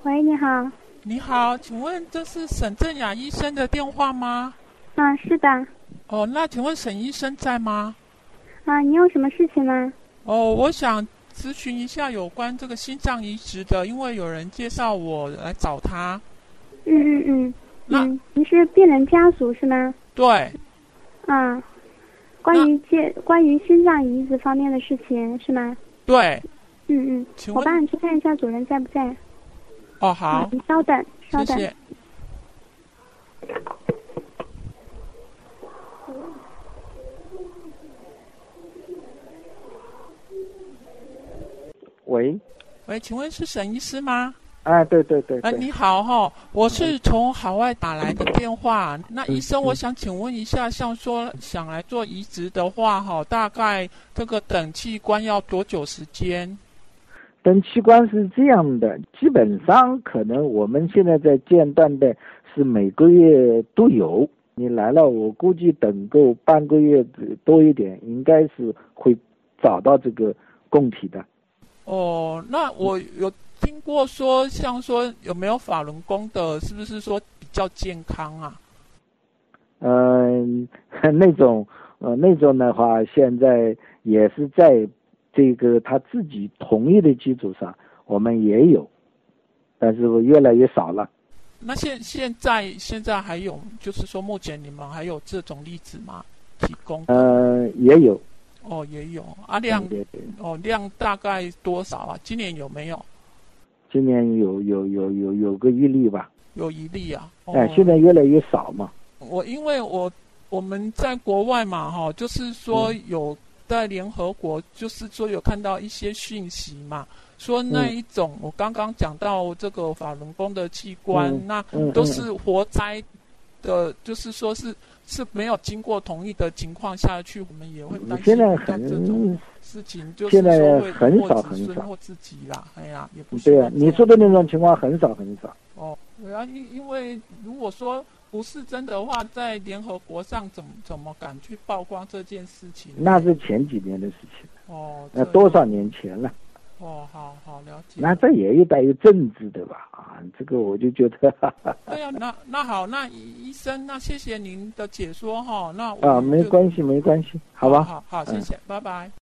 喂，你好。 你好，请问这是沈正雅医生的电话吗？ 是的。 哦，那请问沈医生在吗？ 你有什么事情吗？ 我想咨询一下有关这个心脏移植的，因为有人介绍我来找他。 你是病人家属是吗？ 对。 关于心脏移植方面的事情是吗？ 对。 我帮你去看一下主任在不在。 哦，好。 你稍等。 谢谢。 喂， 请问是沈医师吗？ 对。 你好我是从海外打来的电话。那医生，我想请问一下，像说想来做移植的话大概这个等器官要多久时间？ 等器官是这样的，基本上可能我们现在在间断的是每个月都有。你来了，我估计等够半个月多一点，应该是会找到这个供体的。 那我有听过说，像说有没有法轮功的，是不是说比较健康啊？ 那种的话，现在也是在这个他自己同意的基础上，我们也有，但是越来越少了。 那现在还有，就是说目前你们还有这种例子吗？提供？ 也有。 也有量大概多少啊？今年有没有？ 今年有个1例吧。 有1例啊。 现在越来越少嘛。 因为我们在国外嘛就是说有在联合国，就是说有看到一些讯息嘛，说那一种我刚刚讲到这个法轮功的器官，那都是活摘的，就是说是没有经过同意的情况下去，我们也会担心到这种事情，就是说会很少或自己啦，也不是。 对啊，你说的那种情况很少。 对啊，因为如果说不是真的话，在联合国上怎么敢去曝光这件事情？ 那是前几年的事情。那多少年前了？ 好了解。 那这也有带有政治的吧？这个我就觉得。 对啊，那好，那医生，那谢谢您的解说那没关系，好吧。 好，谢谢，拜拜。